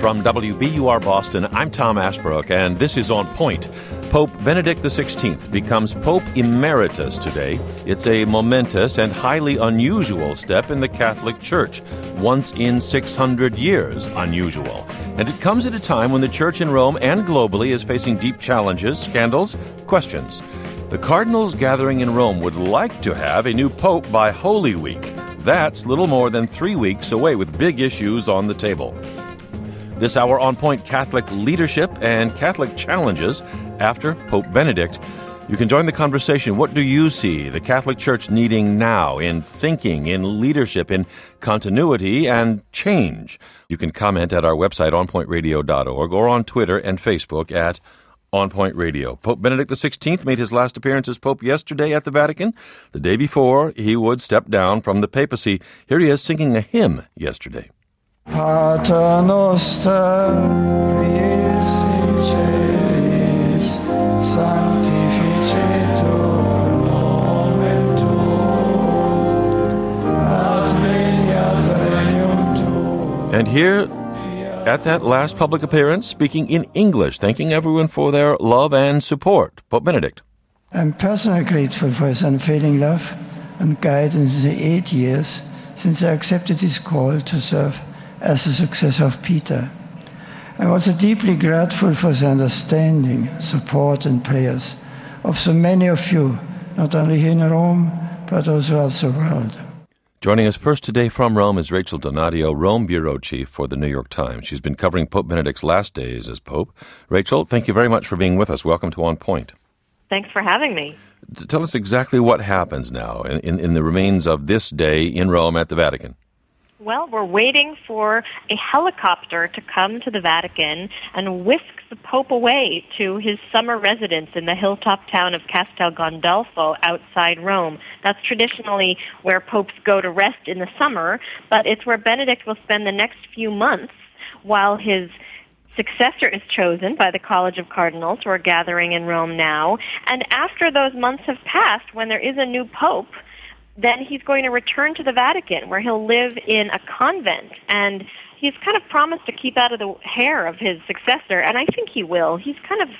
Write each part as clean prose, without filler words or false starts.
From WBUR Boston, I'm Tom Ashbrook, and this is On Point. Pope Benedict XVI becomes Pope Emeritus today. It's a momentous and highly unusual step in the Catholic Church, once in 600 years unusual. And it comes at a time when the Church in Rome and globally is facing deep challenges, scandals, questions. The cardinals gathering in Rome would like to have a new pope by Holy Week. That's little more than 3 weeks away, with big issues on the table. This hour, On Point, Catholic leadership and Catholic challenges after Pope Benedict. You can join the conversation. What do you see the Catholic Church needing now in thinking, in leadership, in continuity and change? You can comment at our website, onpointradio.org, or on Twitter and Facebook at On Point Radio. Pope Benedict XVI made his last appearance as Pope yesterday at the Vatican. The day before, he would step down from the papacy. Here he is singing a hymn yesterday. Pater noster, qui es in celis, sanctificetur nomen tuum, adveniat regnum tuum. And here, at that last public appearance, speaking in English, thanking everyone for their love and support. Pope Benedict. I'm personally grateful for his unfailing love and guidance in the 8 years since I accepted his call to serve as the successor of Peter. I'm also deeply grateful for the understanding, support, and prayers of so many of you, not only here in Rome, but also throughout the world. Joining us first today from Rome is Rachel Donadio, Rome Bureau Chief for the New York Times. She's been covering Pope Benedict's last days as Pope. Rachel, thank you very much for being with us. Welcome to On Point. Thanks for having me. Tell us exactly what happens now in the remains of this day in Rome at the Vatican. Well, we're waiting for a helicopter to come to the Vatican and whisk the Pope away to his summer residence in the hilltop town of Castel Gandolfo outside Rome. That's traditionally where popes go to rest in the summer, but it's where Benedict will spend the next few months while his successor is chosen by the College of Cardinals, who are gathering in Rome now. And after those months have passed, when there is a new pope, then he's going to return to the Vatican, where he'll live in a convent. And he's kind of promised to keep out of the hair of his successor, and I think he will. He's kind of,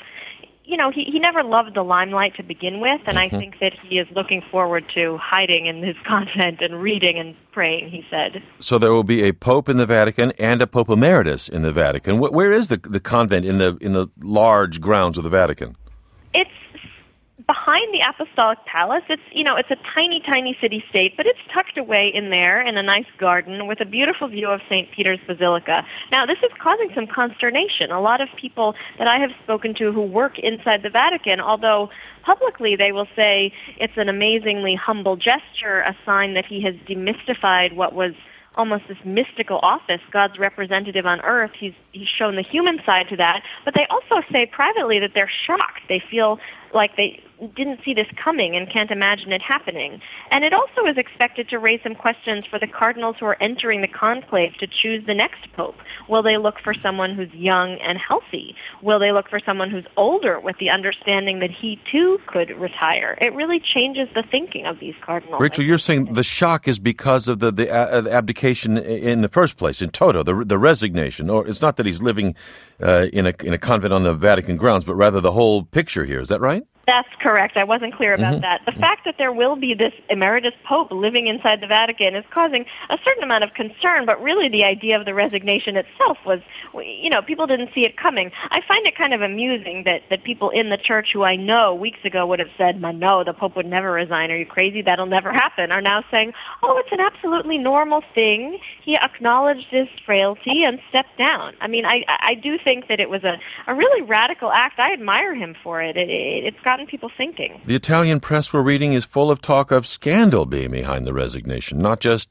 he never loved the limelight to begin with, and I think that he is looking forward to hiding in his convent and reading and praying, he said. So there will be a pope in the Vatican and a Pope Emeritus in the Vatican. Where is the convent in the large grounds of the Vatican? It's behind the Apostolic Palace. It's a tiny, tiny city-state, but it's tucked away in there in a nice garden with a beautiful view of St. Peter's Basilica. Now, this is causing some consternation. A lot of people that I have spoken to who work inside the Vatican, although publicly they will say it's an amazingly humble gesture, a sign that he has demystified what was almost this mystical office, God's representative on earth. He's shown the human side to that, but they also say privately that they're shocked. They feel like they didn't see this coming and can't imagine it happening. And it also is expected to raise some questions for the cardinals who are entering the conclave to choose the next pope. Will they look for someone who's young and healthy? Will they look for someone who's older with the understanding that he too could retire? It really changes the thinking of these cardinals. Rachel, you're saying the shock is because of the abdication in the first place, in toto, the resignation, or it's not that he's living in a convent on the Vatican grounds, but rather the whole picture here. Is that right? That's correct. I wasn't clear about that. The fact that there will be this emeritus pope living inside the Vatican is causing a certain amount of concern, but really the idea of the resignation itself was, people didn't see it coming. I find it kind of amusing that people in the church who I know weeks ago would have said, no, the pope would never resign. Are you crazy? That'll never happen. Are now saying, it's an absolutely normal thing. He acknowledged his frailty and stepped down. I mean, I do think that it was a really radical act. I admire him for it. It's gotten people thinking. The Italian press we're reading is full of talk of scandal being behind the resignation, not just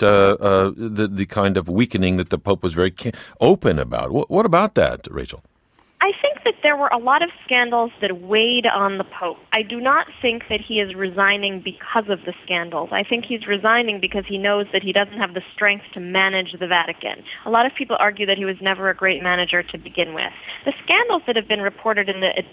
the kind of weakening that the Pope was very open about. What about that, Rachel? I think that there were a lot of scandals that weighed on the Pope. I do not think that he is resigning because of the scandals. I think he's resigning because he knows that he doesn't have the strength to manage the Vatican. A lot of people argue that he was never a great manager to begin with. The scandals that have been reported in the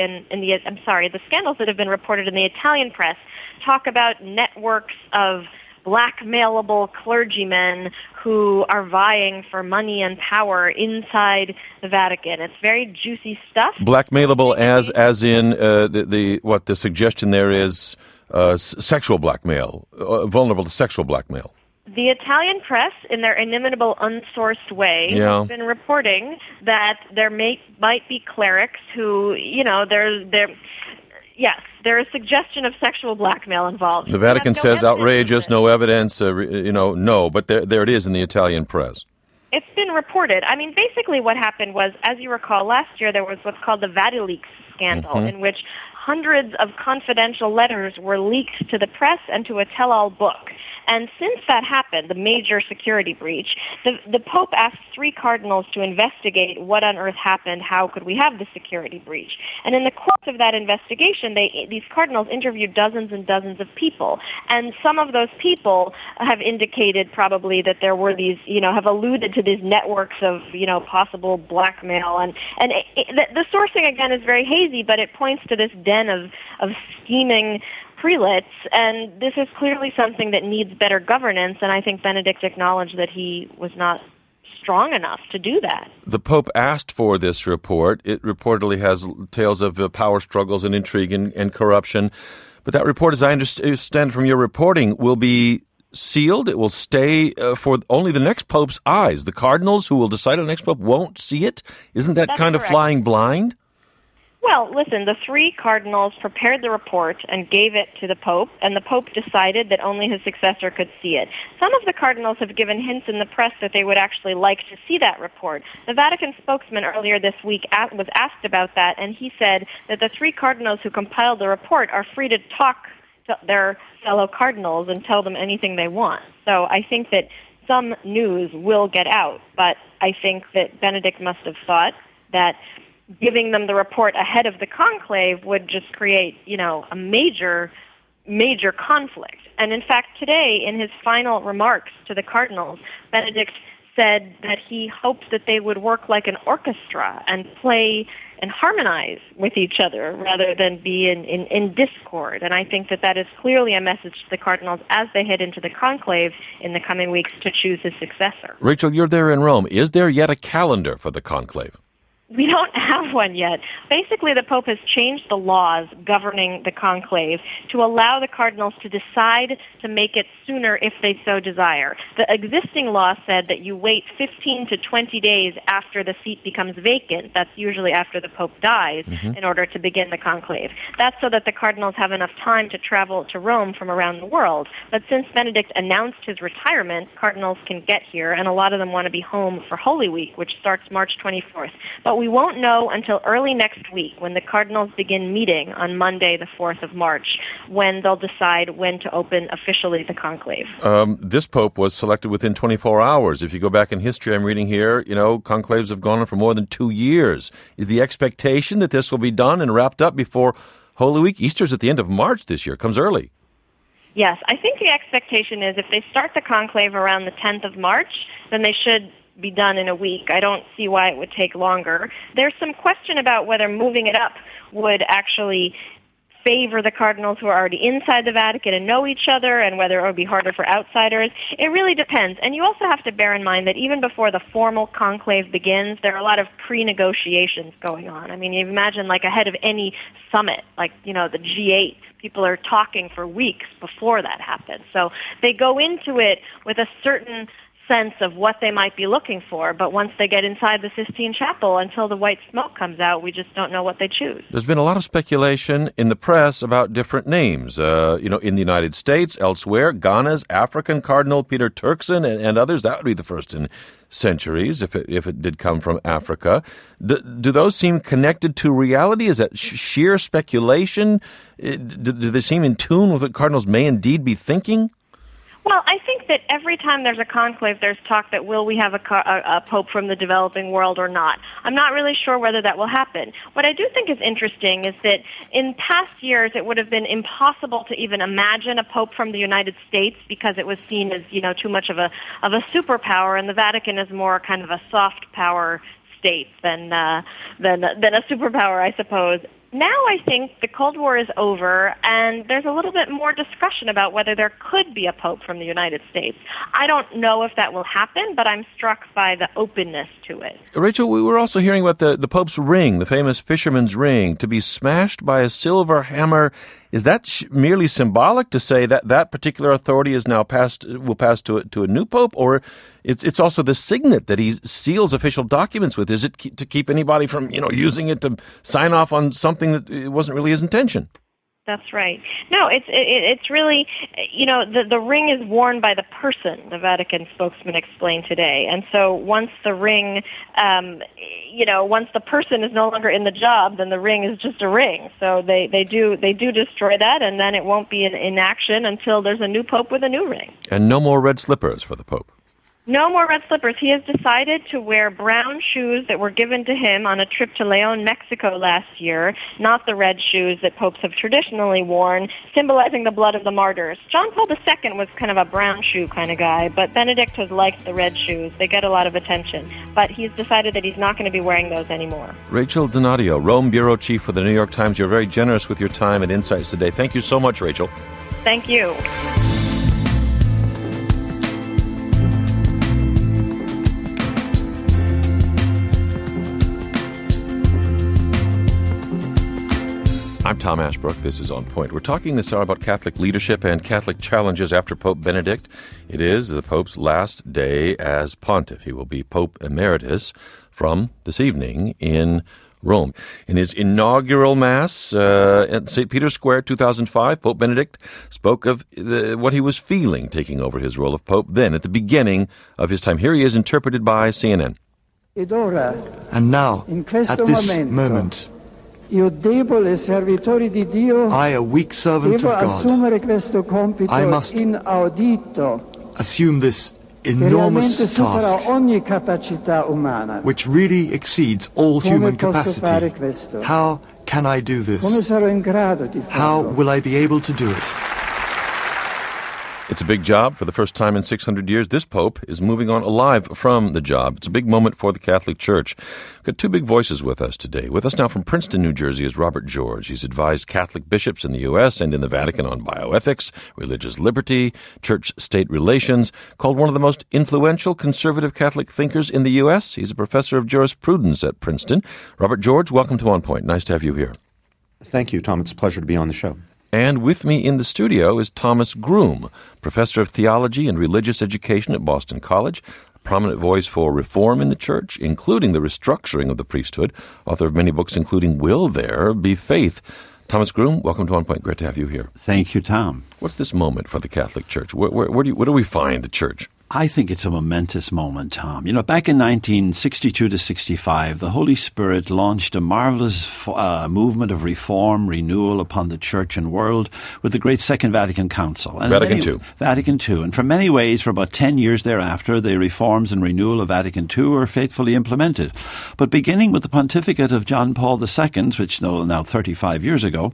scandals that have been reported in the Italian press talk about networks of blackmailable clergymen who are vying for money and power inside the Vatican. It's very juicy stuff. Blackmailable as in the suggestion there is sexual blackmail, vulnerable to sexual blackmail. The Italian press, in their inimitable, unsourced way, has been reporting that there might be clerics who, there is suggestion of sexual blackmail involved. The Vatican says outrageous, no evidence, no, but there it is in the Italian press. It's been reported. I mean, basically what happened was, as you recall, last year there was what's called the VatiLeaks scandal, in which hundreds of confidential letters were leaked to the press and to a tell-all book. And since that happened, the major security breach, the Pope asked 3 cardinals to investigate what on earth happened, how could we have the security breach. And in the course of that investigation, these cardinals interviewed dozens and dozens of people. And some of those people have indicated probably that there were these, have alluded to these networks of, possible blackmail. And the sourcing, again, is very hazy, but it points to this den of scheming prelates, and this is clearly something that needs better governance, and I think Benedict acknowledged that he was not strong enough to do that. The Pope asked for this report. It reportedly has tales of power struggles and intrigue and corruption, but that report, as I understand from your reporting, will be sealed. It will stay for only the next Pope's eyes. The cardinals who will decide on the next Pope won't see it? Isn't that kind of flying blind? Well, listen, the 3 cardinals prepared the report and gave it to the Pope, and the Pope decided that only his successor could see it. Some of the cardinals have given hints in the press that they would actually like to see that report. The Vatican spokesman earlier this week was asked about that, and he said that the 3 cardinals who compiled the report are free to talk to their fellow cardinals and tell them anything they want. So I think that some news will get out, but I think that Benedict must have thought that giving them the report ahead of the conclave would just create, a major conflict. And in fact, today, in his final remarks to the cardinals, Benedict said that he hoped that they would work like an orchestra and play and harmonize with each other rather than be in discord. And I think that is clearly a message to the cardinals as they head into the conclave in the coming weeks to choose his successor. Rachel, you're there in Rome. Is there yet a calendar for the conclave? We don't have one yet. Basically, the Pope has changed the laws governing the conclave to allow the cardinals to decide to make it sooner if they so desire. The existing law said that you wait 15 to 20 days after the seat becomes vacant. That's usually after the Pope dies, in order to begin the conclave. That's so that the cardinals have enough time to travel to Rome from around the world. But since Benedict announced his retirement, cardinals can get here, and a lot of them want to be home for Holy Week, which starts March 24th. But we won't know until early next week when the cardinals begin meeting on Monday, the 4th of March, when they'll decide when to open officially the conclave. This Pope was selected within 24 hours. If you go back in history, I'm reading here, conclaves have gone on for more than 2 years. Is the expectation that this will be done and wrapped up before Holy Week? Easter's at the end of March this year. Comes early. Yes, I think the expectation is if they start the conclave around the 10th of March, then they should be done in a week. I don't see why it would take longer. There's some question about whether moving it up would actually favor the cardinals who are already inside the Vatican and know each other, and whether it would be harder for outsiders. It really depends. And you also have to bear in mind that even before the formal conclave begins, there are a lot of pre-negotiations going on. I mean, you imagine like ahead of any summit, like, the G8, people are talking for weeks before that happens. So they go into it with a certain sense of what they might be looking for, but once they get inside the Sistine Chapel, until the white smoke comes out, we just don't know what they choose. There's been a lot of speculation in the press about different names. In the United States, elsewhere, Ghana's African Cardinal Peter Turkson and others. That would be the first in centuries if it did come from Africa. Do those seem connected to reality? Is that sheer speculation? Do they seem in tune with what cardinals may indeed be thinking? Well, I think that every time there's a conclave, there's talk that will we have a pope from the developing world or not. I'm not really sure whether that will happen. What I do think is interesting is that in past years, it would have been impossible to even imagine a pope from the United States because it was seen as, too much of a superpower, and the Vatican is more kind of a soft power state than a superpower, I suppose. Now I think the Cold War is over, and there's a little bit more discussion about whether there could be a pope from the United States. I don't know if that will happen, but I'm struck by the openness to it. Rachel, we were also hearing about the Pope's ring, the famous fisherman's ring, to be smashed by a silver hammer. Is that merely symbolic to say that that particular authority is now will pass to a new pope, or it's also the signet that he seals official documents with? Is it to keep anybody from using it to sign off on something that it wasn't really his intention? That's right. No, it's really, the ring is worn by the person, the Vatican spokesman explained today. And so once the ring, once the person is no longer in the job, then the ring is just a ring. So they do destroy that, and then it won't be in action until there's a new pope with a new ring. And no more red slippers for the Pope. No more red slippers. He has decided to wear brown shoes that were given to him on a trip to León, Mexico last year, not the red shoes that popes have traditionally worn, symbolizing the blood of the martyrs. John Paul II was kind of a brown shoe kind of guy, but Benedict has liked the red shoes. They get a lot of attention. But he's decided that he's not going to be wearing those anymore. Rachel Donadio, Rome Bureau Chief for the New York Times. You're very generous with your time and insights today. Thank you so much, Rachel. Thank you. I'm Tom Ashbrook. This is On Point. We're talking this hour about Catholic leadership and Catholic challenges after Pope Benedict. It is the Pope's last day as pontiff. He will be Pope Emeritus from this evening in Rome. In his inaugural Mass at St. Peter's Square 2005, Pope Benedict spoke of what he was feeling taking over his role of Pope then at the beginning of his time. Here he is interpreted by CNN. And now, at this moment, I, a weak servant of God, I must assume this enormous task, which really exceeds all human capacity. How can I do this? How will I be able to do it? It's a big job. For the first time in 600 years, this Pope is moving on alive from the job. It's a big moment for the Catholic Church. We've got two big voices with us today. With us now from Princeton, New Jersey, is Robert George. He's advised Catholic bishops in the U.S. and in the Vatican on bioethics, religious liberty, church-state relations. Called one of the most influential conservative Catholic thinkers in the U.S., he's a professor of jurisprudence at Princeton. Robert George, welcome to On Point. Nice to have you here. Thank you, Tom. It's a pleasure to be on the show. And with me in the studio is Thomas Groom, professor of theology and religious education at Boston College, a prominent voice for reform in the church, including the restructuring of the priesthood, author of many books, including Will There Be Faith? Thomas Groom, welcome to On Point. Great to have you here. Thank you, Tom. What's this moment for the Catholic Church? Where do we find the Church? I think it's a momentous moment, Tom. Back in 1962 to 65, the Holy Spirit launched a marvelous movement of reform, renewal upon the Church and world with the Great Second Vatican Council. And Vatican II. Vatican II. And for many ways, for about 10 years thereafter, the reforms and renewal of Vatican II were faithfully implemented. But beginning with the pontificate of John Paul II, which now 35 years ago,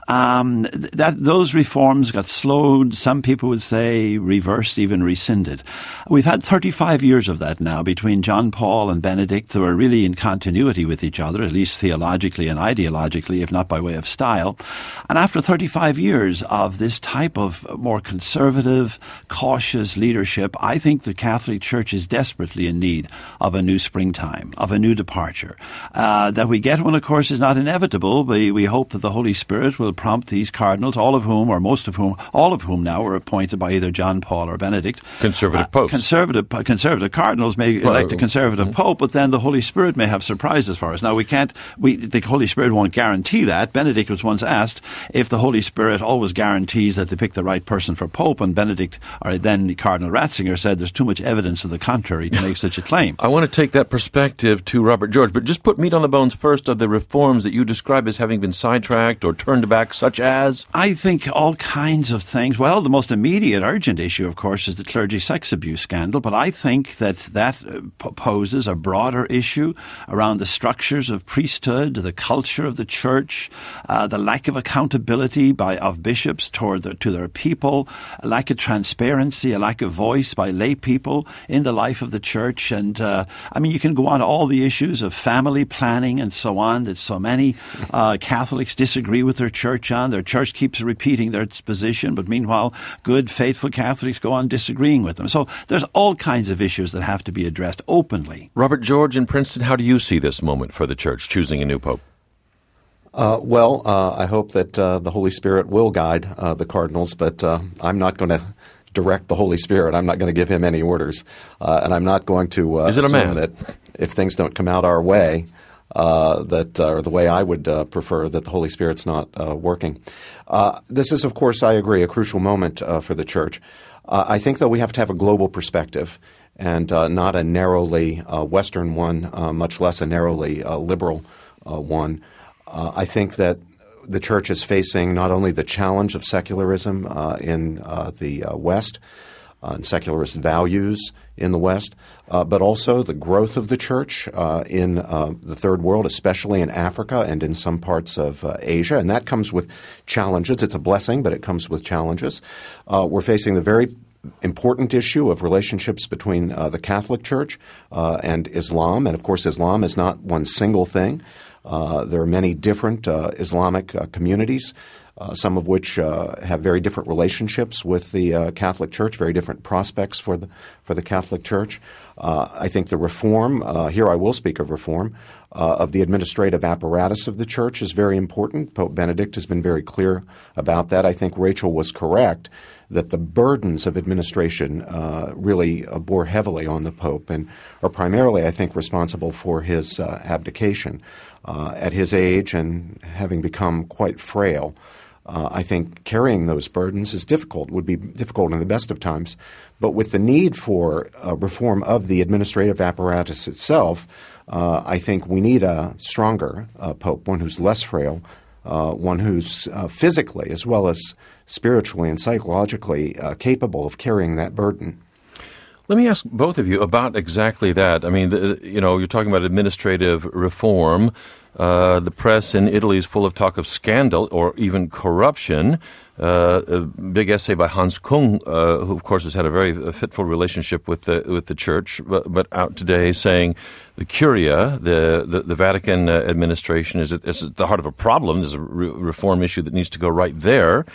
those reforms got slowed, some people would say reversed, even rescinded. We've had 35 years of that now between John Paul and Benedict, who are really in continuity with each other, at least theologically and ideologically, if not by way of style. And after 35 years of this type of more conservative, cautious leadership, I think the Catholic Church is desperately in need of a new springtime, of a new departure. That we get one, of course, is not inevitable. We hope that the Holy Spirit will prompt these cardinals, all of whom now were appointed by either John Paul or Benedict. Conservative popes. Conservative cardinals may elect a conservative pope, but then the Holy Spirit may have surprises for us. Now, the Holy Spirit won't guarantee that. Benedict was once asked if the Holy Spirit always guarantees that they pick the right person for pope, and Benedict, or then Cardinal Ratzinger, said there's too much evidence to the contrary to make such a claim. I want to take that perspective to Robert George, but just put meat on the bones first of the reforms that you describe as having been sidetracked or turned back, such as? I think all kinds of things. Well, the most immediate, urgent issue, of course, is the clergy sex abuse abuse scandal, but I think that poses a broader issue around the structures of priesthood, the culture of the church, the lack of accountability of bishops to their people, a lack of transparency, a lack of voice by lay people in the life of the church. And you can go on to all the issues of family planning and so on that so many Catholics disagree with their church on. Their church keeps repeating their position, but meanwhile, good, faithful Catholics go on disagreeing with them. So there's all kinds of issues that have to be addressed openly. Robert George in Princeton, how do you see this moment for the church choosing a new pope? I hope that the Holy Spirit will guide the cardinals, but I'm not going to direct the Holy Spirit. I'm not going to give him any orders, and I'm not going to assume that if things don't come out our way, or the way I would prefer, that the Holy Spirit's not working. This is, of course, I agree, a crucial moment for the church. I think, though, we have to have a global perspective and not a narrowly Western one, much less a narrowly liberal one. I think that the church is facing not only the challenge of secularism in the West and secularist values in the West, but also the growth of the church in the Third World, especially in Africa and in some parts of Asia. And that comes with challenges. It's a blessing, but it comes with challenges. We're facing the very important issue of relationships between the Catholic Church and Islam. And, of course, Islam is not one single thing. There are many different Islamic communities, some of which have very different relationships with the Catholic Church, very different prospects for the Catholic Church. I think the reform, here I will speak of reform, of the administrative apparatus of the Church is very important. Pope Benedict has been very clear about that. I think Rachel was correct that the burdens of administration really bore heavily on the Pope and are primarily, I think, responsible for his abdication. At his age and having become quite frail, I think carrying those burdens is difficult, would be difficult in the best of times. But with the need for reform of the administrative apparatus itself, I think we need a stronger Pope, one who's less frail, one who's physically as well as spiritually and psychologically capable of carrying that burden. Let me ask both of you about exactly that. I mean, you're talking about administrative reform. The press in Italy is full of talk of scandal or even corruption. A big essay by Hans Kung, who, of course, has had a very fitful relationship with the church, but out today saying the Curia, the Vatican administration, is at the heart of a problem. There's a reform issue that needs to go right there.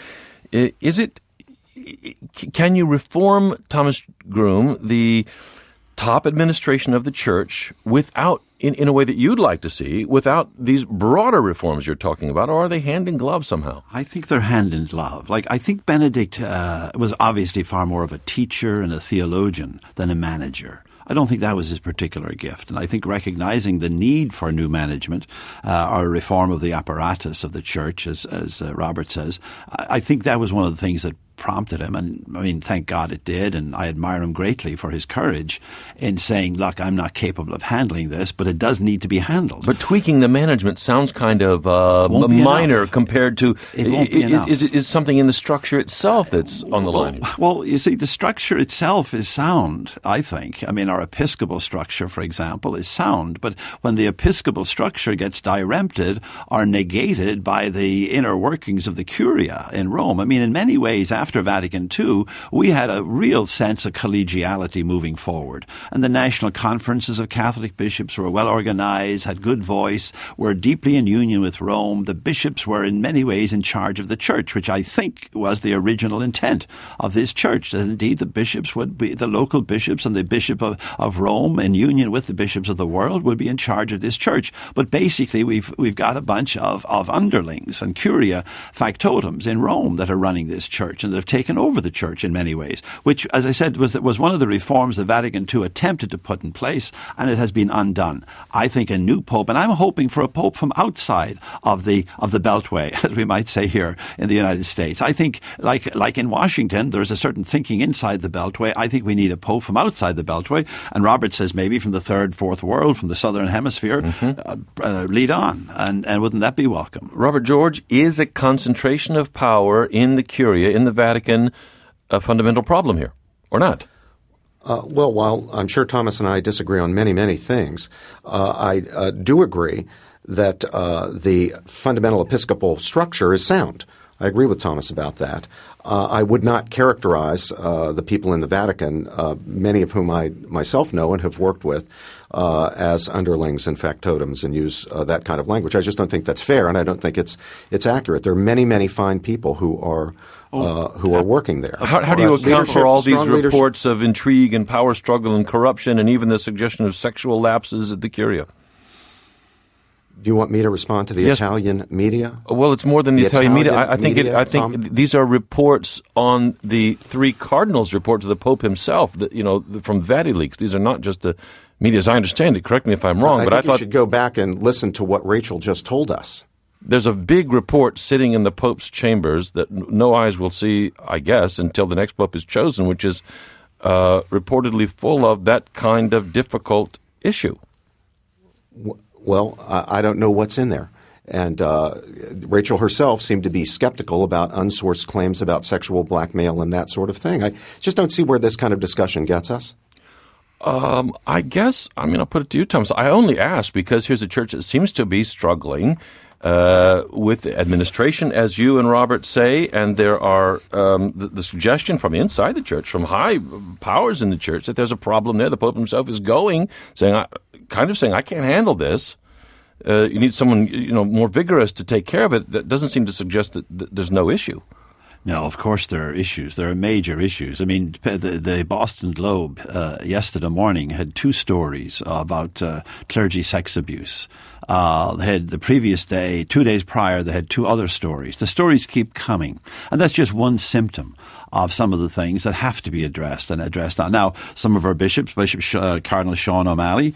Can you reform, Thomas Groome, the top administration of the church without, in a way that you'd like to see, without these broader reforms you're talking about, or are they hand in glove somehow? I think they're hand in glove. I think Benedict was obviously far more of a teacher and a theologian than a manager. I don't think that was his particular gift. And I think recognizing the need for new management or reform of the apparatus of the church, as Robert says, I think that was one of the things that prompted him, and I mean, thank God it did, and I admire him greatly for his courage in saying, look, I'm not capable of handling this, but it does need to be handled. But tweaking the management sounds kind of minor compared to, it won't be enough. Is something in the structure itself that's on the line? Well, you see, the structure itself is sound, I think. I mean, our episcopal structure, for example, is sound, but when the episcopal structure gets dirempted or negated by the inner workings of the Curia in Rome, I mean, in many ways, after Vatican II, we had a real sense of collegiality moving forward. And the national conferences of Catholic bishops were well organized, had good voice, were deeply in union with Rome. The bishops were in many ways in charge of the church, which I think was the original intent of this church, that indeed the bishops would be, the local bishops and the bishop of Rome in union with the bishops of the world would be in charge of this church. But basically we've got a bunch of underlings and curia factotums in Rome that are running this church and that have taken over the church in many ways, which, as I said, was one of the reforms that Vatican II attempted to put in place, and it has been undone. I think a new pope, and I'm hoping for a pope from outside of the Beltway, as we might say here in the United States. I think, like in Washington, there's a certain thinking inside the Beltway. I think we need a pope from outside the Beltway, and Robert says maybe from the third, fourth world, from the southern hemisphere, lead on, and wouldn't that be welcome? Robert George, is a concentration of power in the Curia, in the Vatican, a fundamental problem here, or not? Well, while I'm sure Thomas and I disagree on many, many things, I do agree that the fundamental episcopal structure is sound. I agree with Thomas about that. I would not characterize the people in the Vatican, many of whom I myself know and have worked with, as underlings and factotums and use that kind of language. I just don't think that's fair, and I don't think it's accurate. There are many, many fine people who are working there. How do you account for all these reports of intrigue and power struggle and corruption and even the suggestion of sexual lapses at the Curia? Do you want me to respond to the Italian media? Well, it's more than the Italian media. I think these are reports on the three cardinals' report to the Pope himself. From VatiLeaks. These are not just the media, as I understand it. Correct me if I'm wrong, but I thought you should go back and listen to what Rachel just told us. There's a big report sitting in the Pope's chambers that no eyes will see, I guess, until the next Pope is chosen, which is reportedly full of that kind of difficult issue. Well, I don't know what's in there. And Rachel herself seemed to be skeptical about unsourced claims about sexual blackmail and that sort of thing. I just don't see where this kind of discussion gets us. I guess, I'll put it to you, Thomas. I only ask because here's a church that seems to be struggling with administration, as you and Robert say, and there are the suggestion from inside the church, from high powers in the church, that there's a problem there. The Pope himself is saying, I can't handle this. You need someone, more vigorous to take care of it. That doesn't seem to suggest that there's no issue. No, of course there are issues. There are major issues. I mean, the Boston Globe yesterday morning had two stories about clergy sex abuse. They had the previous day, 2 days prior, they had two other stories. The stories keep coming. And that's just one symptom of some of the things that have to be addressed now. Some of our bishops, Cardinal Sean O'Malley,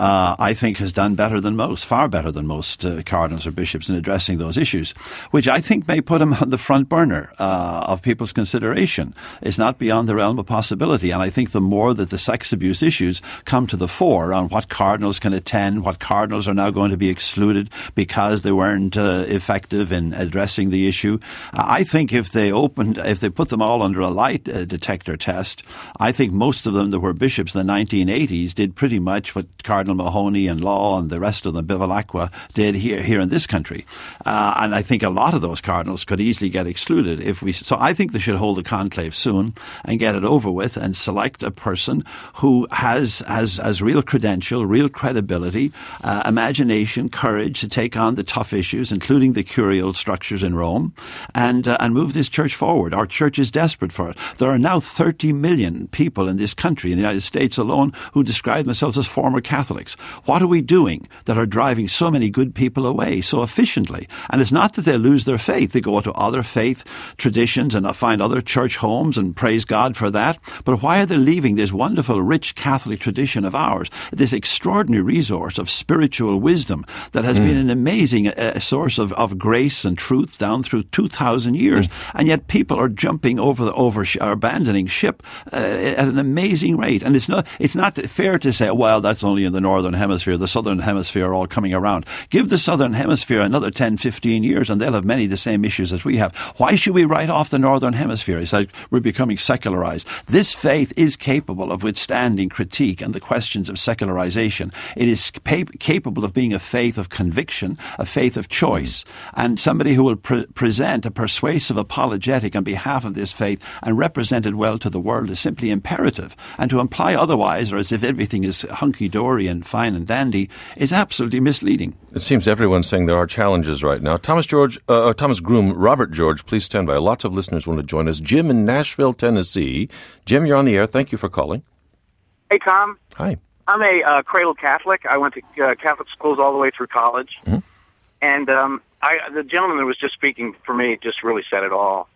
I think has done better than most, far better than most cardinals or bishops in addressing those issues, which I think may put him on the front burner of people's consideration. It's not beyond the realm of possibility. And I think the more that the sex abuse issues come to the fore on what cardinals can attend, what cardinals are now going to be excluded because they weren't effective in addressing the issue, I think if they put them all under a light detector test, I think most of them that were bishops in the 1980s did pretty much what Cardinal Mahoney and Law and the rest of them, Bevilacqua, did here in this country. And I think a lot of those cardinals could easily get excluded So I think they should hold a conclave soon and get it over with and select a person who has real credential, real credibility, imagination, courage to take on the tough issues, including the curial structures in Rome, and move this church forward. Our church is desperate for it. There are now 30 million people in this country, in the United States alone, who describe themselves as former Catholics. What are we doing that are driving so many good people away so efficiently? And it's not that they lose their faith. They go to other faith traditions and find other church homes and praise God for that. But why are they leaving this wonderful, rich Catholic tradition of ours, this extraordinary resource of spiritual wisdom that has been an amazing source of grace and truth down through 2,000 years? And yet people are jumping over abandoning ship at an amazing rate. And it's not fair to say, well, that's only in the Northern Hemisphere. The Southern Hemisphere are all coming around. Give the Southern Hemisphere another 10, 15 years and they'll have many of the same issues as we have. Why should we write off the Northern Hemisphere? It's like we're becoming secularized. This faith is capable of withstanding critique and the questions of secularization. It is capable of being a faith of conviction, a faith of choice. And somebody who will present a persuasive apologetic on behalf of this faith and represent it well to the world is simply imperative. And to imply otherwise, or as if everything is hunky-dory and fine and dandy, is absolutely misleading. It seems everyone's saying there are challenges right now. Thomas Groom, Robert George, please stand by. Lots of listeners want to join us. Jim in Nashville, Tennessee. Jim, you're on the air. Thank you for calling. Hey, Tom. Hi. I'm a cradle Catholic. I went to Catholic schools all the way through college. Mm-hmm. And the gentleman that was just speaking for me just really said it all.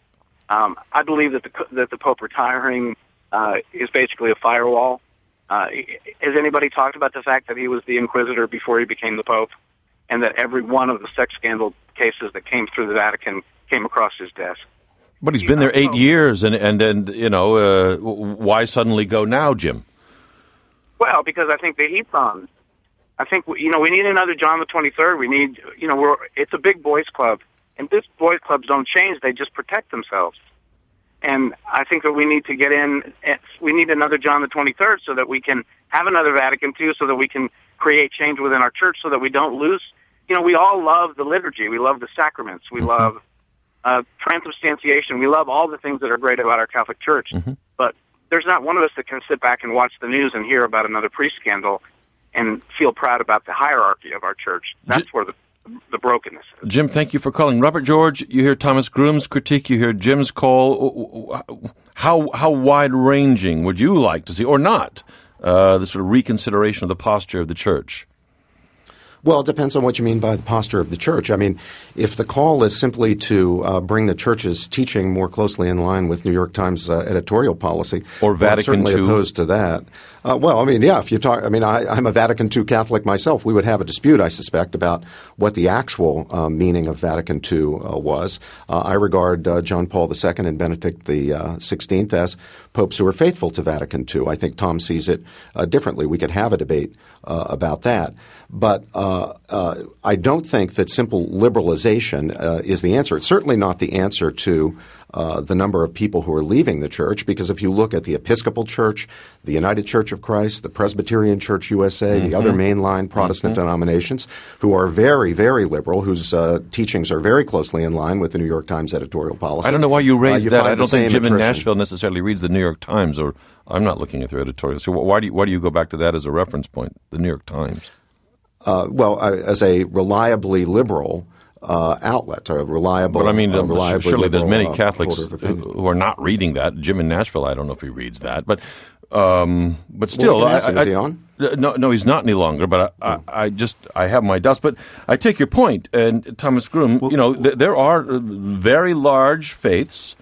I believe that the Pope retiring is basically a firewall. Has anybody talked about the fact that he was the Inquisitor before he became the Pope, and that every one of the sex scandal cases that came through the Vatican came across his desk? But he's been there 8 years, and why suddenly go now, Jim? Well, because I think the heat's on. I think we need another John the 23rd. We need it's a big boys club. And this boys' clubs don't change; they just protect themselves. And I think that we need to get in. We need another John the 23rd so that we can have another Vatican II, so that we can create change within our church, so that we don't lose. We all love the liturgy. We love the sacraments. We love transubstantiation. We love all the things that are great about our Catholic Church. But there's not one of us that can sit back and watch the news and hear about another priest scandal and feel proud about the hierarchy of our church. That's where the brokenness is. Jim, thank you for calling. Robert George, you hear Thomas Groom's critique, you hear Jim's call. How wide-ranging would you like to see, or not, the sort of reconsideration of the posture of the church? Well, it depends on what you mean by the posture of the church. I mean, if the call is simply to bring the church's teaching more closely in line with New York Times editorial policy, or Vatican II, I'm certainly opposed to that. If you talk, I'm a Vatican II Catholic myself. We would have a dispute, I suspect, about what the actual meaning of Vatican II was. I regard John Paul II and Benedict XVI as popes who are faithful to Vatican II. I think Tom sees it differently. We could have a debate about that. But I don't think that simple liberalization is the answer. It's certainly not the answer to the number of people who are leaving the church, because if you look at the Episcopal Church, the United Church of Christ, the Presbyterian Church USA, the other mainline Protestant denominations, who are very, very liberal, whose teachings are very closely in line with the New York Times editorial policy. I don't know why you raised that. I don't think Jim in Nashville necessarily reads the New York Times, or I'm not looking at their editorial. So why do you go back to that as a reference point, the New York Times? As a reliably liberal outlet, a reliable. But surely there's many Catholics who are not reading that. Jim in Nashville, I don't know if he reads that, but still, is he on? No, he's not any longer. But I have my doubts. But I take your point, and Thomas Groom, there are very large faiths.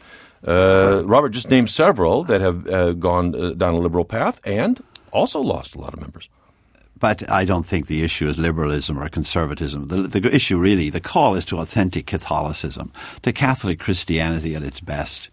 Robert just named several that have gone down a liberal path and also lost a lot of members. But I don't think the issue is liberalism or conservatism. The issue really, the call is to authentic Catholicism, to Catholic Christianity at its best.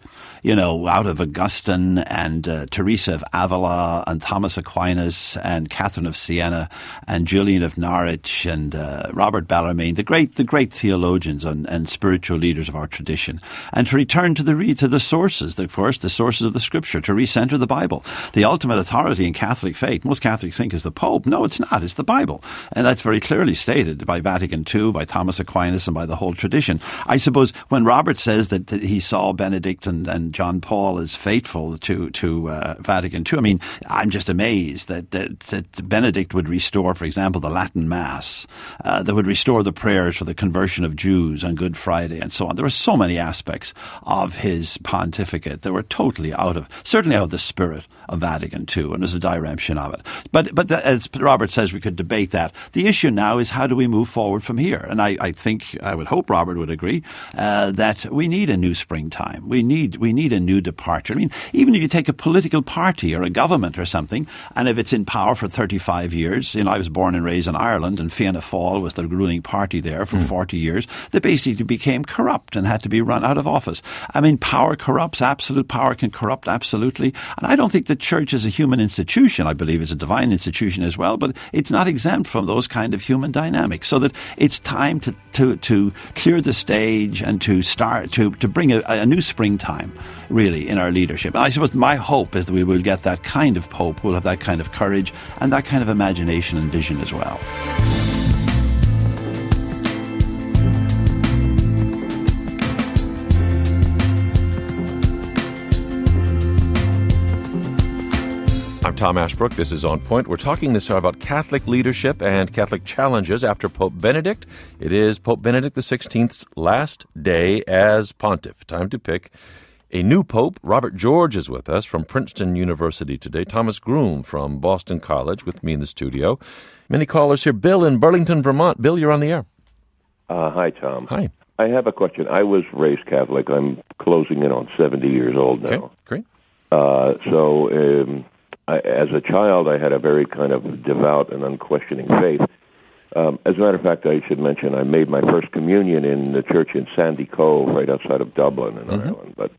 Out of Augustine and Teresa of Avila and Thomas Aquinas and Catherine of Siena and Julian of Norwich and Robert Bellarmine, the great theologians and spiritual leaders of our tradition, and to return to the sources, the sources of the Scripture, to recenter the Bible. The ultimate authority in Catholic faith, most Catholics think, is the Pope. No, it's not. It's the Bible. And that's very clearly stated by Vatican II, by Thomas Aquinas, and by the whole tradition. I suppose when Robert says that he saw Benedict and John Paul as faithful to Vatican II, I'm just amazed that Benedict would restore, for example, the Latin Mass, that would restore the prayers for the conversion of Jews on Good Friday and so on. There were so many aspects of his pontificate that were totally certainly out of the spirit of Vatican II, and there's a diremption of it. But as Robert says, we could debate that. The issue now is, how do we move forward from here? And I would hope Robert would agree that we need a new springtime. We need a new departure. Even if you take a political party or a government or something, and if it's in power for 35 years, I was born and raised in Ireland, and Fianna Fáil was the ruling party there for 40 years. They basically became corrupt and had to be run out of office. Power corrupts. Absolute power can corrupt absolutely. And I don't think the church is a human institution. I believe it's a divine institution as well, but it's not exempt from those kind of human dynamics. So that it's time to clear the stage and to start to bring a new springtime, really, in our leadership. And I suppose my hope is that we will get that kind of Pope, we'll have that kind of courage and that kind of imagination and vision as well. I'm Tom Ashbrook. This is On Point. We're talking this hour about Catholic leadership and Catholic challenges after Pope Benedict. It is Pope Benedict XVI's last day as pontiff. Time to pick a new pope. Robert George is with us from Princeton University today. Thomas Groom from Boston College with me in the studio. Many callers here. Bill in Burlington, Vermont. Bill, you're on the air. Hi, Tom. Hi. I have a question. I was raised Catholic. I'm closing in on 70 years old now. Okay, great. As a child, I had a very kind of devout and unquestioning faith. As a matter of fact, I should mention I made my first communion in the church in Sandy Cove, right outside of Dublin in Ireland. But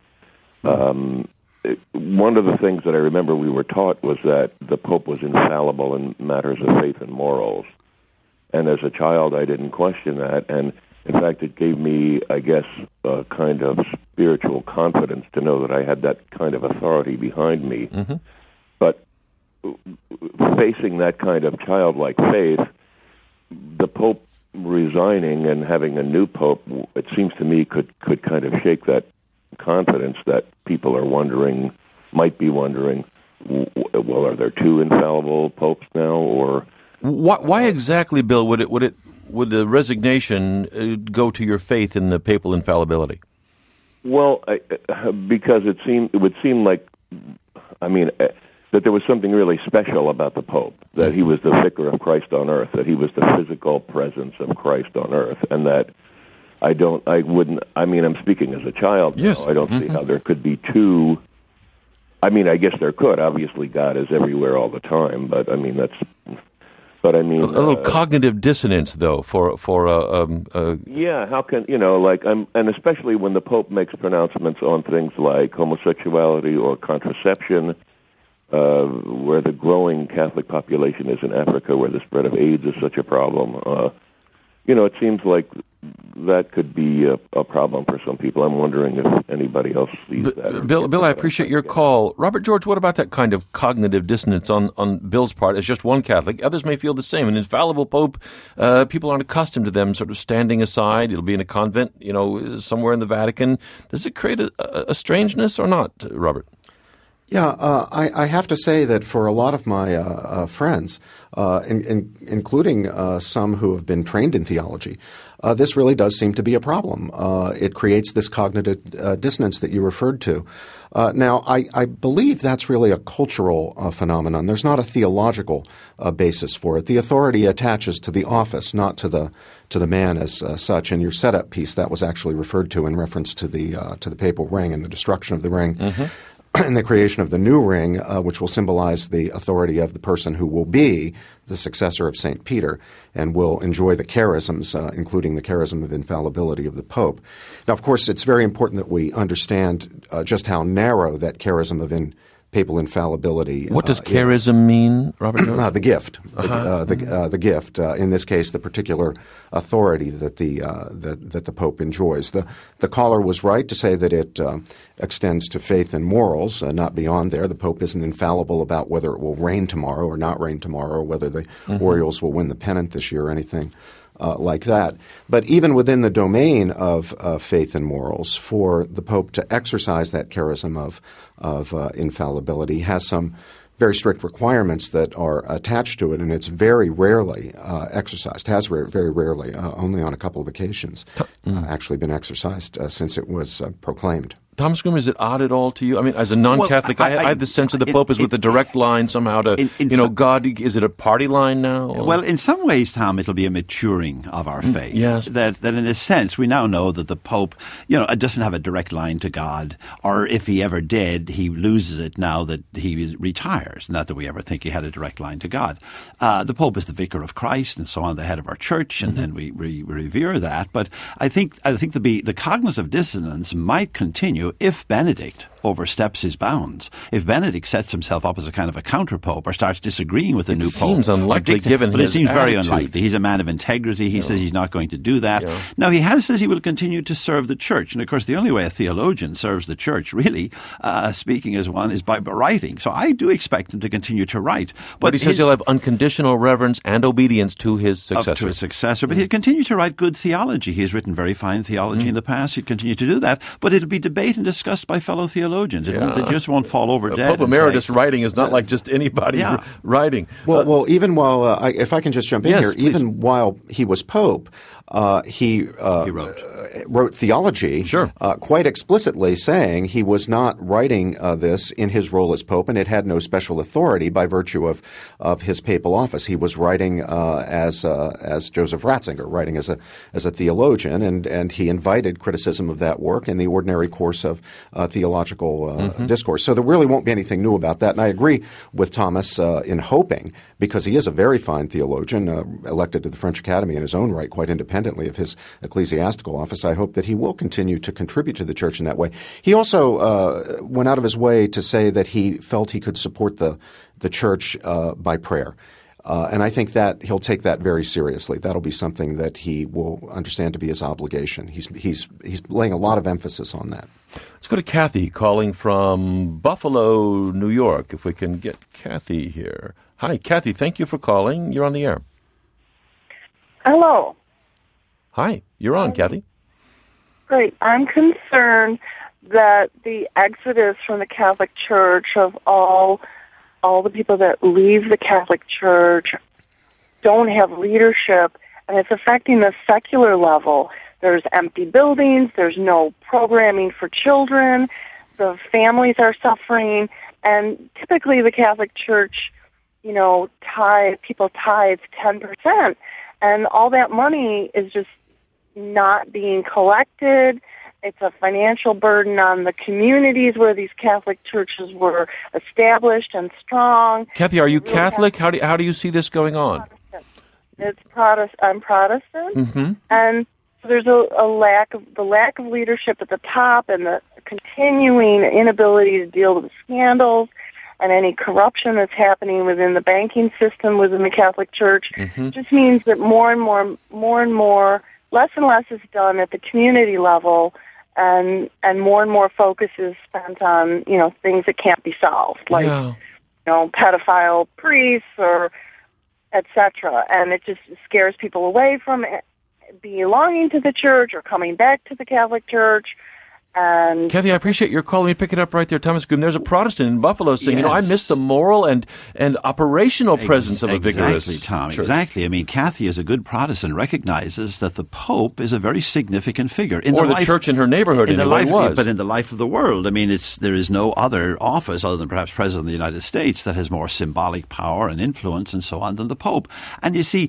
one of the things that I remember we were taught was that the Pope was infallible in matters of faith and morals. And as a child, I didn't question that. And in fact, it gave me, I guess, a kind of spiritual confidence to know that I had that kind of authority behind me. Mm-hmm. But facing that kind of childlike faith, the Pope resigning and having a new Pope, it seems to me, could kind of shake that confidence that people are might be wondering, well, are there two infallible popes now, or why exactly, Bill, would the resignation go to your faith in the papal infallibility? Well, because it would seem like, that there was something really special about the Pope, that he was the vicar of Christ on earth, that he was the physical presence of Christ on earth, and that I'm speaking as a child now. Yes. I don't see how there could be two. I guess there could. Obviously, God is everywhere all the time, but a little cognitive dissonance, though, yeah. How can and especially when the Pope makes pronouncements on things like homosexuality or contraception, where the growing Catholic population is in Africa, where the spread of AIDS is such a problem. It seems like that could be a problem for some people. I'm wondering if anybody else sees that. Bill, I appreciate your call. Robert George, what about that kind of cognitive dissonance on Bill's part as just one Catholic? Others may feel the same. An infallible Pope, people aren't accustomed to them sort of standing aside. It'll be in a convent, somewhere in the Vatican. Does it create a strangeness or not, Robert? Yeah, I have to say that for a lot of my friends, including some who have been trained in theology, this really does seem to be a problem. It creates this cognitive dissonance that you referred to. Now, I believe that's really a cultural phenomenon. There's not a theological basis for it. The authority attaches to the office, not to the man as such. In your setup piece, that was actually referred to in reference to the papal ring and the destruction of the ring. Mm-hmm. And the creation of the new ring, which will symbolize the authority of the person who will be the successor of St. Peter and will enjoy the charisms, including the charism of infallibility of the Pope. Now, of course, it's very important that we understand just how narrow that charism of papal infallibility. What does charism mean, Robert? The gift. The gift. In this case, the particular authority that the Pope enjoys. The caller was right to say that it extends to faith and morals, not beyond there. The Pope isn't infallible about whether it will rain tomorrow or not rain tomorrow, or whether the Orioles will win the pennant this year or anything like that. But even within the domain of faith and morals, for the Pope to exercise that charism of infallibility has some very strict requirements that are attached to it, and it's very rarely exercised, very rarely, only on a couple of occasions, actually been exercised since it was proclaimed. Thomas Grimm, is it odd at all to you? As a non-Catholic, I have the sense of the Pope is with a direct line somehow to, God. Is it a party line now? Or? Well, in some ways, Tom, it'll be a maturing of our faith. Yes. That in a sense, we now know that the Pope, doesn't have a direct line to God, or if he ever did, he loses it now that he retires. Not that we ever think he had a direct line to God. The Pope is the vicar of Christ and so on, the head of our church, and we revere that. But I think the cognitive dissonance might continue if Benedict oversteps his bounds. If Benedict sets himself up as a kind of a counter-pope or starts disagreeing with the new pope. It seems unlikely given his But it seems very attitude. unlikely. He's a man of integrity. He says he's not going to do that. Yeah. Now, he says he will continue to serve the church. And, of course, the only way a theologian serves the church, really, speaking as one, is by writing. So I do expect him to continue to write. But he says he'll have unconditional reverence and obedience to his successor. But he'll continue to write good theology. He has written very fine theology in the past. He'll continue to do that. But it'll be debated and discussed by fellow theologians. They just won't fall over dead. Pope Emeritus writing is not like just anybody writing. Well, even while, if I can just jump in here, please. Even while he was Pope, he wrote theology quite explicitly, saying he was not writing this in his role as Pope, and it had no special authority by virtue of his papal office. He was writing as Joseph Ratzinger, writing as a theologian, and he invited criticism of that work in the ordinary course of theological discourse. So there really won't be anything new about that. And I agree with Thomas in hoping, because he is a very fine theologian, elected to the French Academy in his own right, quite independently of his ecclesiastical office. I hope that he will continue to contribute to the church in that way. He also went out of his way to say that he felt he could support the church by prayer. And I think that he'll take that very seriously. That'll be something that he will understand to be his obligation. He's laying a lot of emphasis on that. Let's go to Kathy calling from Buffalo, New York, if we can get Kathy here. Hi, Kathy. Thank you for calling. You're on the air. Hello. Hi. You're on, Kathy. Great. I'm concerned that the exodus from the Catholic Church of all the people that leave the Catholic Church don't have leadership, and it's affecting the secular level. There's empty buildings, there's no programming for children, the families are suffering, and typically the Catholic Church, people tithe 10%, and all that money is just not being collected. It's a financial burden on the communities where these Catholic churches were established and strong. Kathy, are you Catholic? How do you see this going on? It's Protestant. I'm Protestant, and so there's a lack of leadership at the top, and the continuing inability to deal with the scandals and any corruption that's happening within the banking system within the Catholic Church. Just means that more and more, less and less is done at the community level. And more focus is spent on, things that can't be solved, like, pedophile priests or et cetera. And it just scares people away from belonging to the church or coming back to the Catholic Church. And Kathy, I appreciate your call. Let me pick it up right there. Thomas Groom, there's a Protestant in Buffalo saying, I miss the moral and operational presence of a vigorous church. Exactly. I mean, Kathy, as a good Protestant, recognizes that the Pope is a very significant figure. The church in her neighborhood but in the life of the world. I mean, there is no other office other than perhaps President of the United States that has more symbolic power and influence and so on than the Pope. And you see,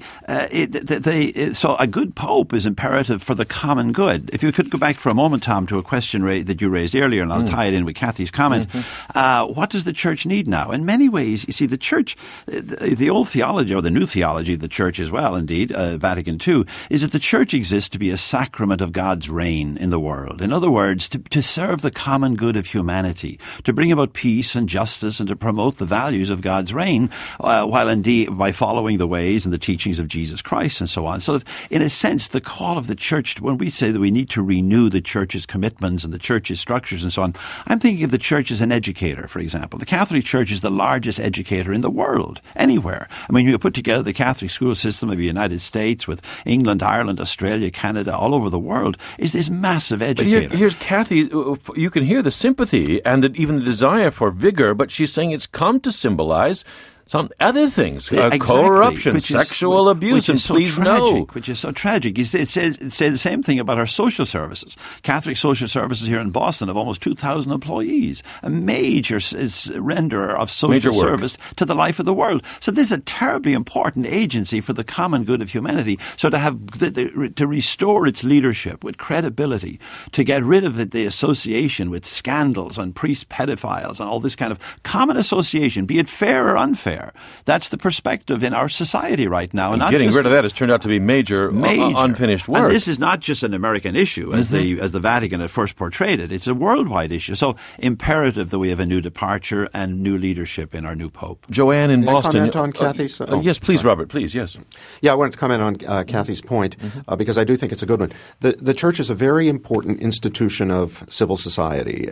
so a good Pope is imperative for the common good. If you could go back for a moment, Tom, to a question that you raised earlier, and I'll tie it in with Kathy's comment. What does the church need now? In many ways, you see, the church, the old theology, or the new theology of the church as well, indeed, Vatican II, is that the church exists to be a sacrament of God's reign in the world. In other words, to serve the common good of humanity, to bring about peace and justice, and to promote the values of God's reign, while indeed by following the ways and the teachings of Jesus Christ and so on. So that, in a sense, the call of the church, when we say that we need to renew the church's commitments and the church's structures and so on, I'm thinking of the church as an educator, for example. The Catholic Church is the largest educator in the world, anywhere. I mean, you put together the Catholic school system of the United States with England, Ireland, Australia, Canada, all over the world, is this massive educator. But here's Kathy. You can hear the sympathy and even the desire for vigor, but she's saying it's come to symbolize some other things, corruption, sexual abuse, and please no. Which is so tragic. It says the same thing about our social services. Catholic social services here in Boston have almost 2,000 employees, a major renderer of social service to the life of the world. So this is a terribly important agency for the common good of humanity. So to have to restore its leadership with credibility, to get rid of the association with scandals and priest pedophiles and all this kind of common association, be it fair or unfair. That's the perspective in our society right now. And getting rid of that has turned out to be major. Unfinished work. And this is not just an American issue, as the Vatican at first portrayed it. It's a worldwide issue. So imperative that we have a new departure and new leadership in our new Pope. Joanne in Boston. Comment on Kathy's? Yes, please, sorry. Robert, please, yes. Yeah, I wanted to comment on Kathy's point because I do think it's a good one. The church is a very important institution of civil society,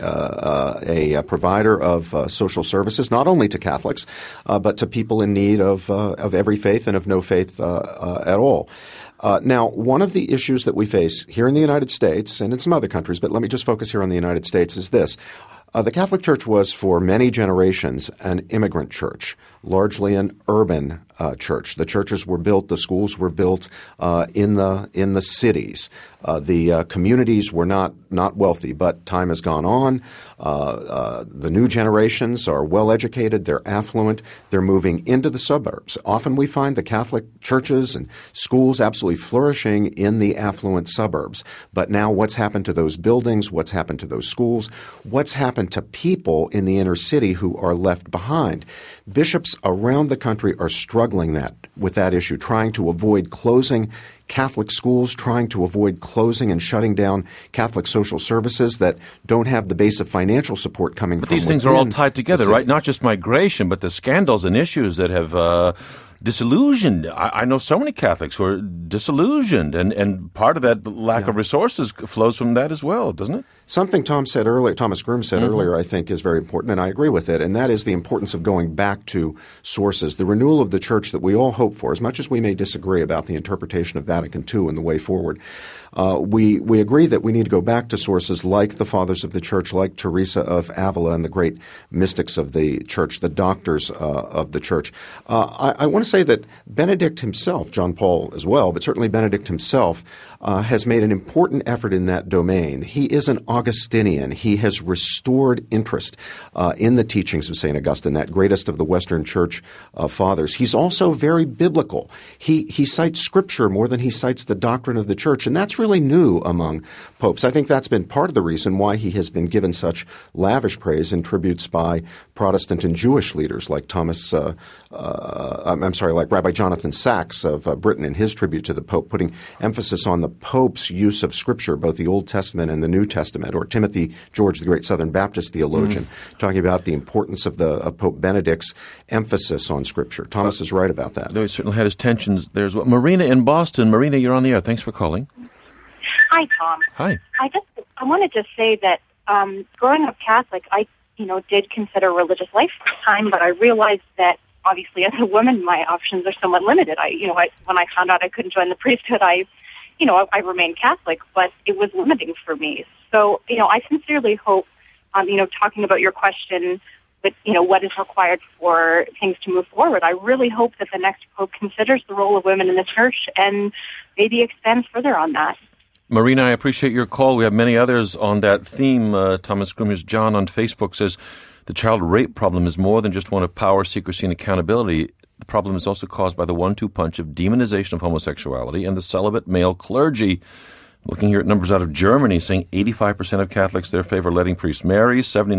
a provider of social services, not only to Catholics, but to people in need of every faith and of no faith at all. Now, one of the issues that we face here in the United States and in some other countries, but let me just focus here on the United States, is this. The Catholic Church was for many generations an immigrant church, largely an urban church. The churches were built, the schools were built in the cities. The communities were not wealthy, but time has gone on. The new generations are well educated, they're affluent, they're moving into the suburbs. Often we find the Catholic churches and schools absolutely flourishing in the affluent suburbs. But now what's happened to those buildings? What's happened to those schools? What's happened to people in the inner city who are left behind? Bishops around the country are struggling with that issue, trying to avoid closing Catholic schools, trying to avoid closing and shutting down Catholic social services that don't have the base of financial support coming from within. But these things are all tied together, right? Not just migration, but the scandals and issues that have disillusioned. I know so many Catholics who are disillusioned, and part of that lack of resources flows from that as well, doesn't it? Something Thomas Groom said earlier, I think, is very important, and I agree with it, and that is the importance of going back to sources. The renewal of the Church that we all hope for, as much as we may disagree about the interpretation of Vatican II and the way forward, we agree that we need to go back to sources like the Fathers of the Church, like Teresa of Avila and the great mystics of the Church, the doctors of the Church. I want to say that Benedict himself, John Paul as well, but certainly Benedict himself, has made an important effort in that domain. He is an Augustinian. He has restored interest in the teachings of St. Augustine, that greatest of the Western Church fathers. He's also very biblical. He cites Scripture more than he cites the doctrine of the Church, and that's really new among popes. I think that's been part of the reason why he has been given such lavish praise and tributes by Protestant and Jewish leaders like like Rabbi Jonathan Sacks of Britain in his tribute to the Pope, putting emphasis on the Pope's use of Scripture, both the Old Testament and the New Testament, or Timothy George, the great Southern Baptist theologian, talking about the importance of Pope Benedict's emphasis on Scripture. Thomas is right about that. Though he certainly had his tensions there as well. Marina in Boston. Marina, you're on the air. Thanks for calling. Hi, Tom. Hi. I wanted to say that growing up Catholic, I did consider religious life for a time, but I realized that obviously as a woman, my options are somewhat limited. When I found out I couldn't join the priesthood, I remained Catholic, but it was limiting for me. So, I sincerely hope, talking about your question, but, what is required for things to move forward, I really hope that the next Pope considers the role of women in the Church and maybe expands further on that. Marina, I appreciate your call. We have many others on that theme. Thomas Groom, John on Facebook says, the child rape problem is more than just one of power, secrecy, and accountability. The problem is also caused by the 1-2 punch of demonization of homosexuality and the celibate male clergy. Looking here at numbers out of Germany, saying 85% of Catholics there favor letting priests marry,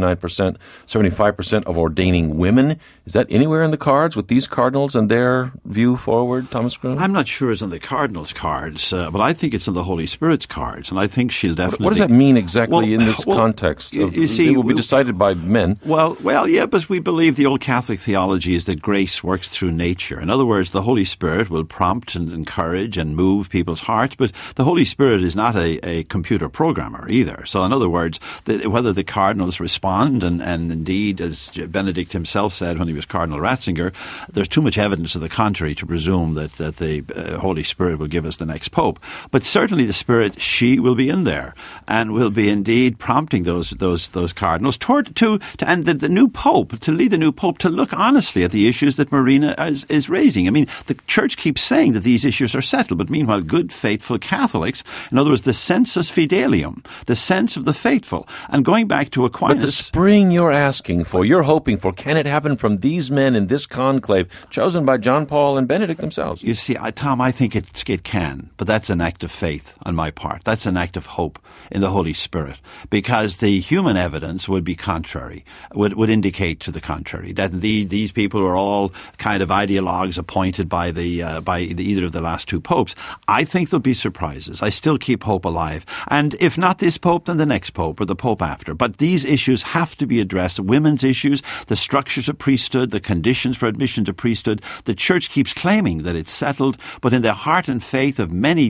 75% of ordaining women. Is that anywhere in the cards with these cardinals and their view forward, Thomas Groom? I'm not sure it's on the cardinals' cards, but I think it's on the Holy Spirit's cards, and I think she'll definitely... What does that mean exactly in this context? You see, it will be decided by men. Well, yeah, but we believe the old Catholic theology is that grace works through nature. In other words, the Holy Spirit will prompt and encourage and move people's hearts, but the Holy Spirit is not a computer programmer either. So in other words, whether the cardinals respond, and indeed, as Benedict himself said when he was Cardinal Ratzinger, there's too much evidence to the contrary to presume that the Holy Spirit will give us the next Pope. But certainly the Spirit, she will be in there and will be indeed prompting those cardinals and the new Pope, to lead the new Pope to look honestly at the issues that Marina is raising. I mean, the Church keeps saying that these issues are settled, but meanwhile, good, faithful Catholics, in other words, the sensus fidelium, the sense of the faithful. And going back to Aquinas... But the spring you're asking for, you're hoping for, can it happen from these men in this conclave chosen by John Paul and Benedict themselves? You see, Tom, I think it can, but that's an act of faith on my part. That's an act of hope in the Holy Spirit, because the human evidence would be contrary, would indicate to the contrary, that these people are all kind of ideologues appointed by either of the last two popes. I think there'll be surprises. I still keep hope alive. And if not this Pope, then the next Pope or the Pope after. But these issues have to be addressed. Women's issues, the structures of priesthood, the conditions for admission to priesthood. The Church keeps claiming that it's settled, but in the heart and faith of many,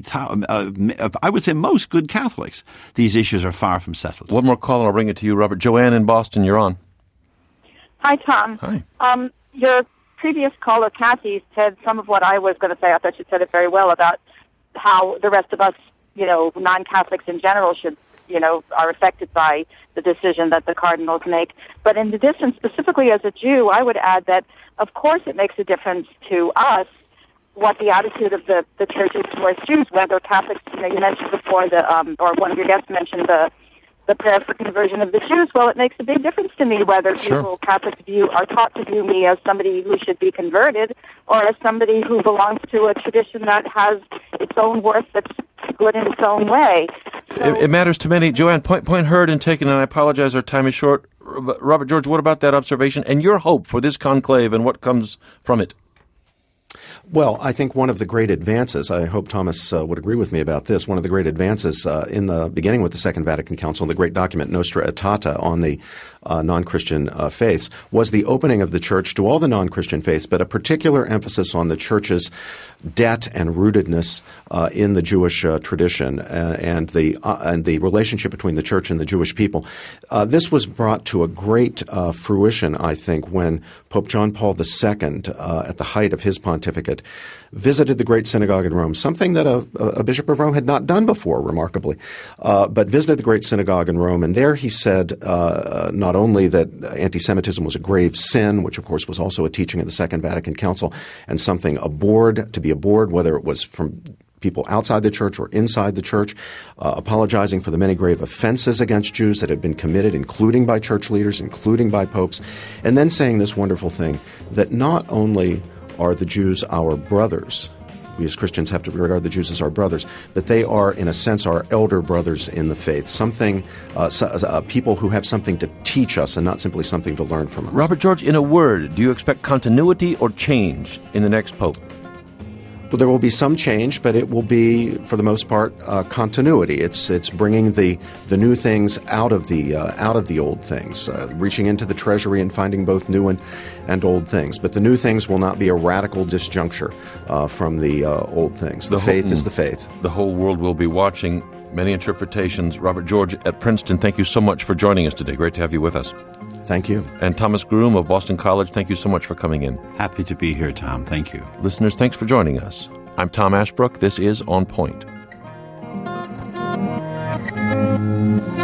I would say most good Catholics, these issues are far from settled. One more call and I'll bring it to you, Robert. Joanne in Boston, you're on. Hi, Tom. Hi. Your previous caller, Kathy, said some of what I was going to say. I thought she said it very well about how the rest of us, non-Catholics in general are affected by the decision that the cardinals make. But in addition, specifically as a Jew, I would add that, of course, it makes a difference to us what the attitude of the Church is towards Jews, whether Catholics, you mentioned before, or one of your guests mentioned the prayer for conversion of the Jews. Well, it makes a big difference to me whether people, Catholics, are taught to view me as somebody who should be converted or as somebody who belongs to a tradition that has its own worth that's good in its own way. So, it matters to many. Joanne, point heard and taken, and I apologize, our time is short. Robert George, what about that observation and your hope for this conclave and what comes from it? Well, I think one of the great advances, I hope Thomas would agree with me about this, one of the great advances in the beginning with the Second Vatican Council, the great document Nostra Aetate on the non-Christian faiths, was the opening of the Church to all the non-Christian faiths, but a particular emphasis on the Church's debt and rootedness in the Jewish tradition and the relationship between the Church and the Jewish people. This was brought to a great fruition, I think, when Pope John Paul II, at the height of his pontificate, visited the Great Synagogue in Rome, something that a Bishop of Rome had not done before, remarkably, but visited the Great Synagogue in Rome. And there he said not only that anti-Semitism was a grave sin, which of course was also a teaching of the Second Vatican Council, and something to be abhorred, whether it was from people outside the Church or inside the Church, apologizing for the many grave offenses against Jews that had been committed, including by church leaders, including by popes, and then saying this wonderful thing, that not only are the Jews our brothers, we as Christians have to regard the Jews as our brothers, but they are, in a sense, our elder brothers in the faith, people who have something to teach us and not simply something to learn from us. Robert George, in a word, do you expect continuity or change in the next pope? Well, there will be some change, but it will be, for the most part, continuity. It's bringing the new things out of the old things, reaching into the treasury and finding both new and old things. But the new things will not be a radical disjuncture from the old things. The faith is the faith. The whole world will be watching. Many interpretations. Robert George at Princeton, thank you so much for joining us today. Great to have you with us. Thank you. And Thomas Groom of Boston College, thank you so much for coming in. Happy to be here, Tom. Thank you. Listeners, thanks for joining us. I'm Tom Ashbrook. This is On Point.